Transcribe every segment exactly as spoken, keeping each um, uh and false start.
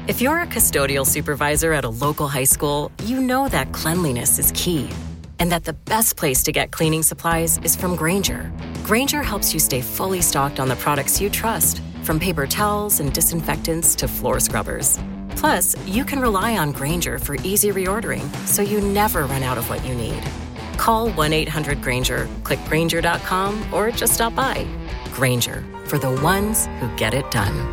If you're a custodial supervisor at a local high school, you know that cleanliness is key, and that the best place to get cleaning supplies is from Grainger. Grainger helps you stay fully stocked on the products you trust, from paper towels and disinfectants to floor scrubbers. Plus, you can rely on Grainger for easy reordering, so you never run out of what you need. Call one eight hundred Grainger, click Grainger dot com, or just stop by. Grainger, for the ones who get it done.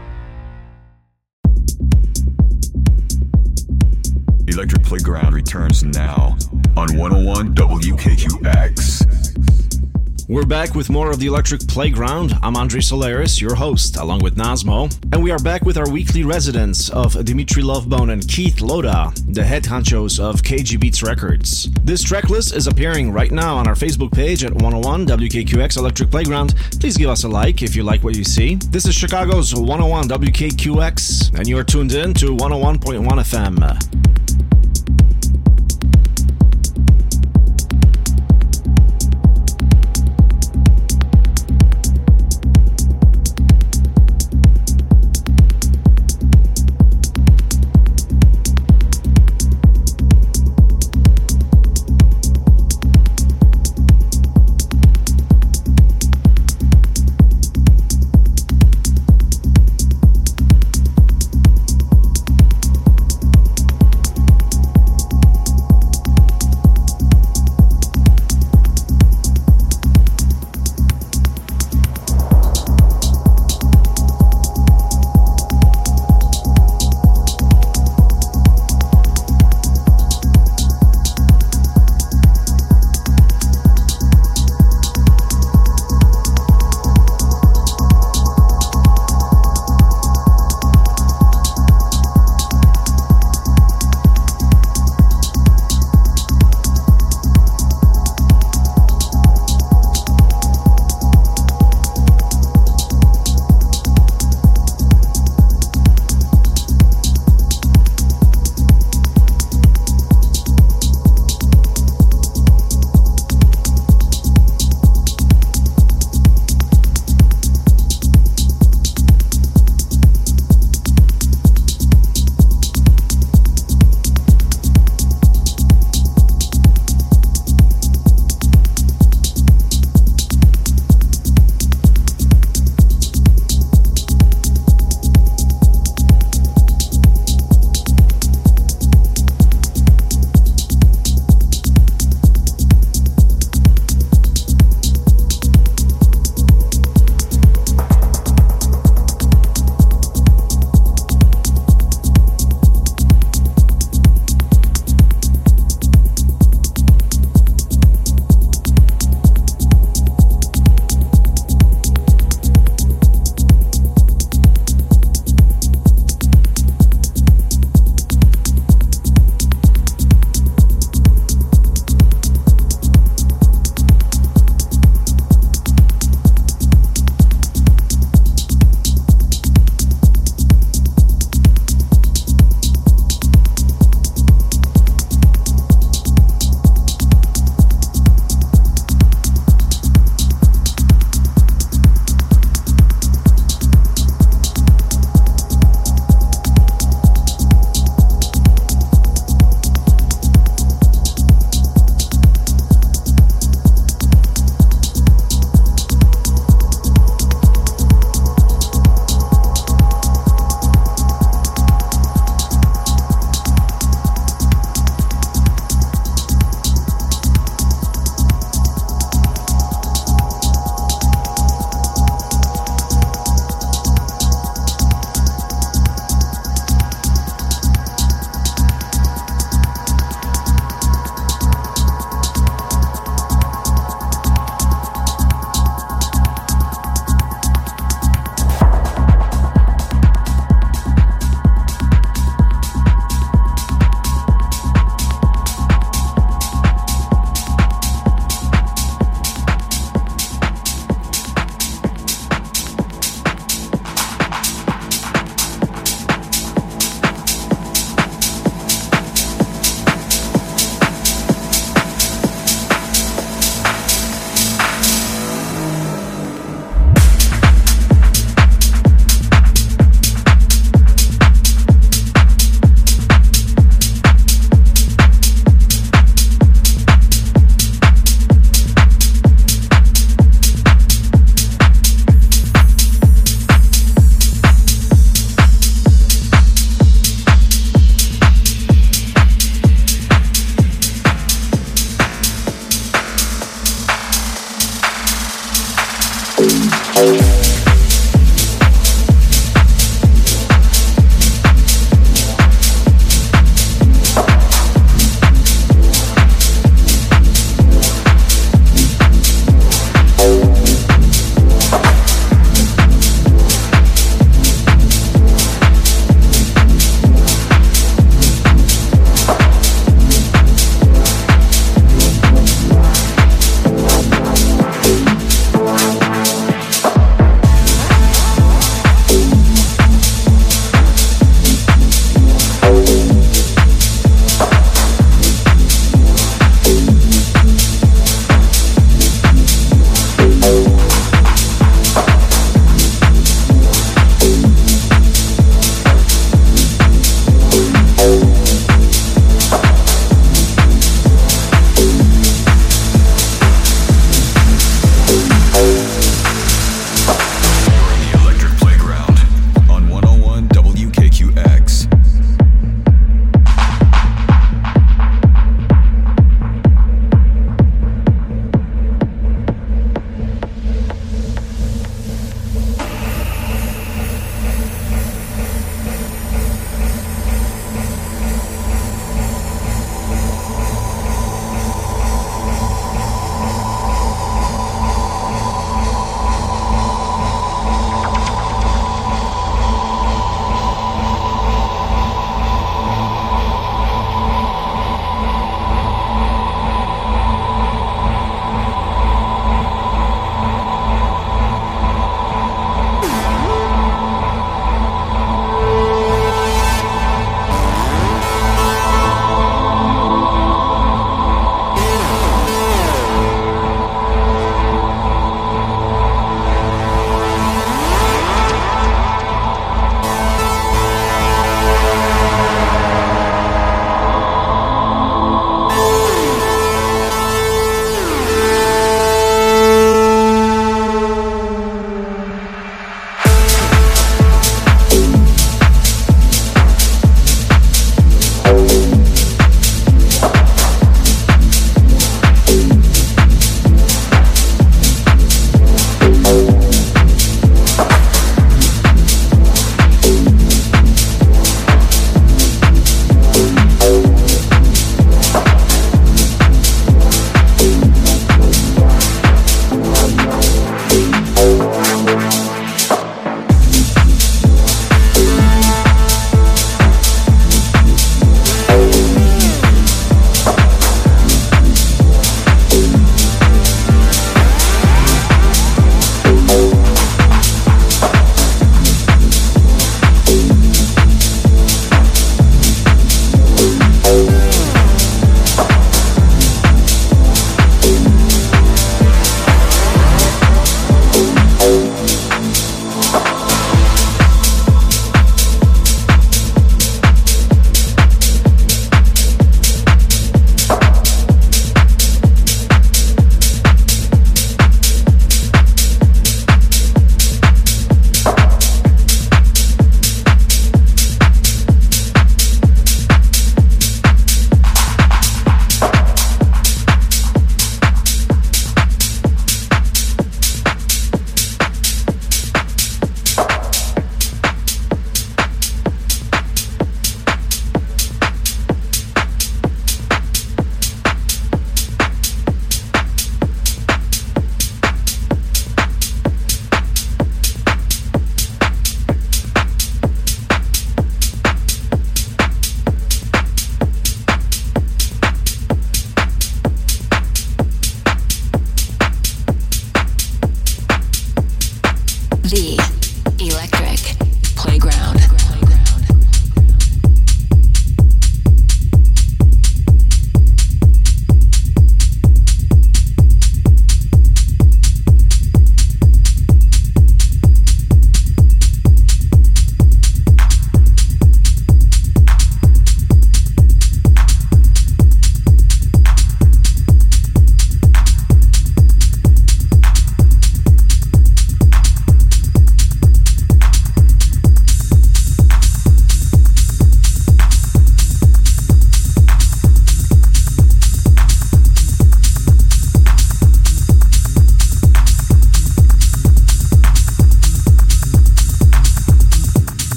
Electric Playground returns now on one oh one W K Q X. We're back with more of the Electric Playground. I'm Andre Solaris, your host, along with Nazmo. And we are back with our weekly residents of Dimitri Lovebone and Keith Loda, the head honchos of K G Beats Records. This track list is appearing right now on our Facebook page at one oh one W K Q X Electric Playground. Please give us a like if you like what you see. This is Chicago's one oh one W K Q X, and you are tuned in to one oh one point one F M.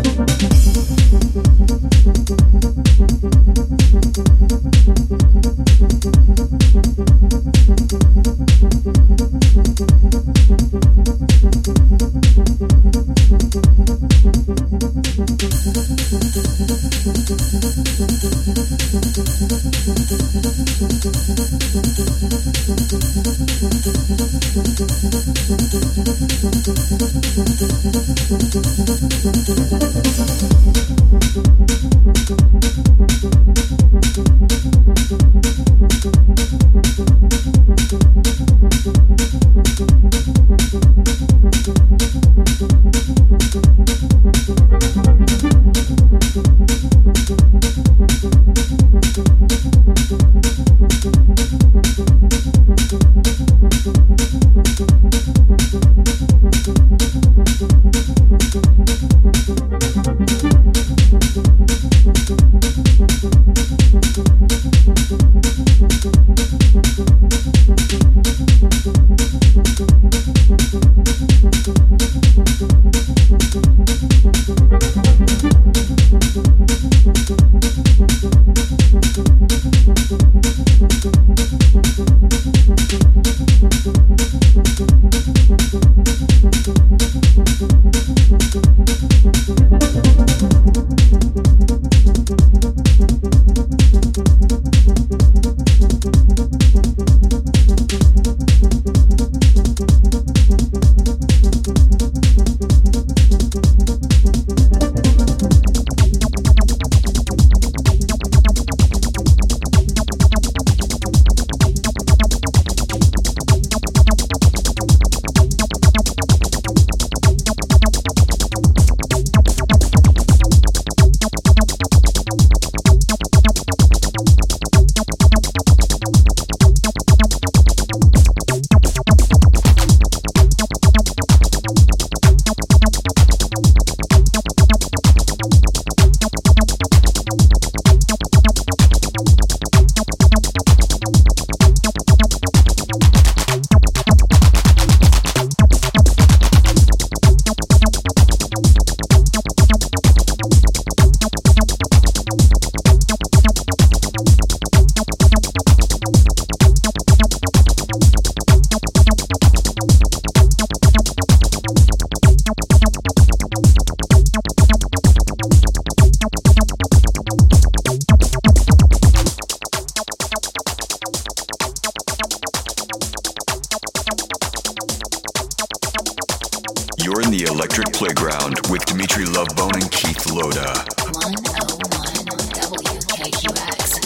You're in the Electric Playground with Dimitri Lovebone and Keith Loda. one oh one W K Q X.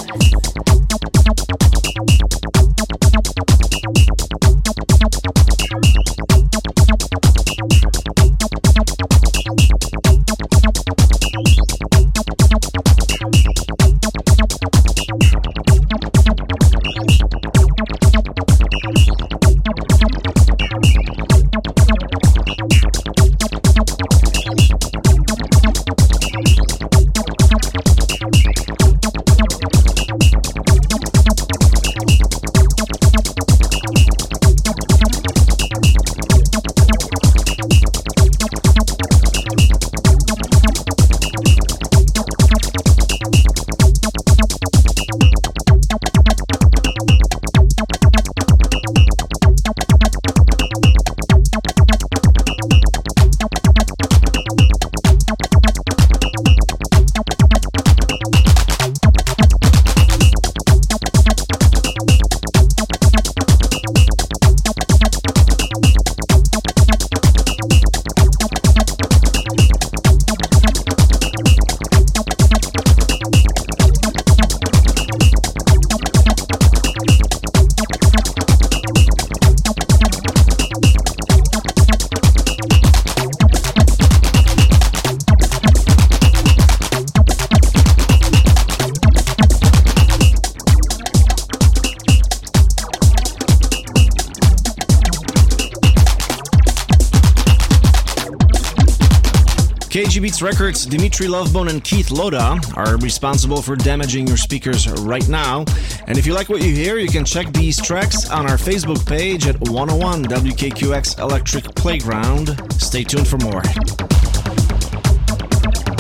K G Beats Records, Dimitri Lovebone and Keith Loda are responsible for damaging your speakers right now. And if you like what you hear, you can check these tracks on our Facebook page at one oh one W K Q X Electric Playground. Stay tuned for more.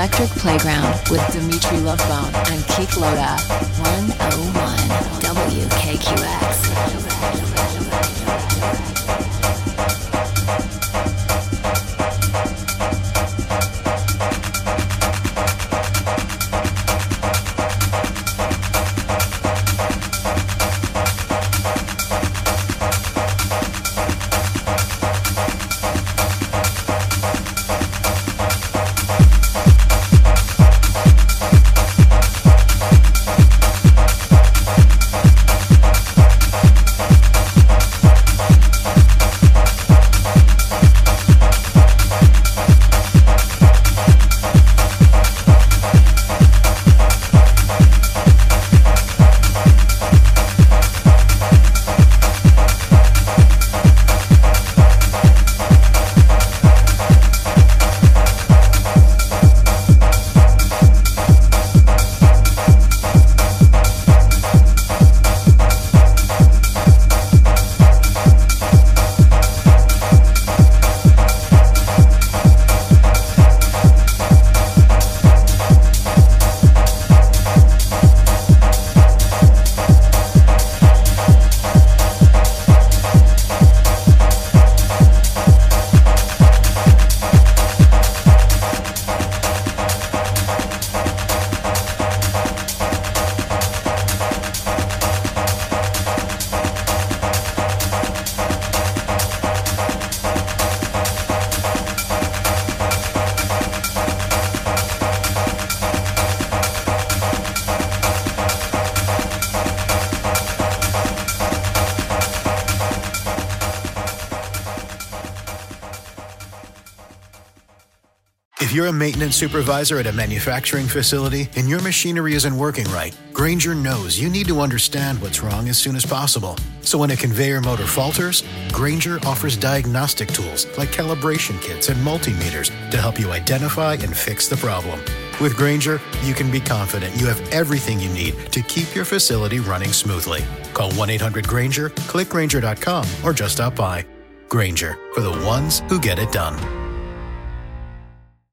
Electric Playground with Dimitri Lovebone and Keith Loda. one oh one W K Q X. If you're a maintenance supervisor at a manufacturing facility and your machinery isn't working right, Grainger knows you need to understand what's wrong as soon as possible. So when a conveyor motor falters, Grainger offers diagnostic tools like calibration kits and multimeters to help you identify and fix the problem. With Grainger, you can be confident you have everything you need to keep your facility running smoothly. Call one eight hundred Grainger, click Grainger dot com, or just stop by. Grainger, for the ones who get it done.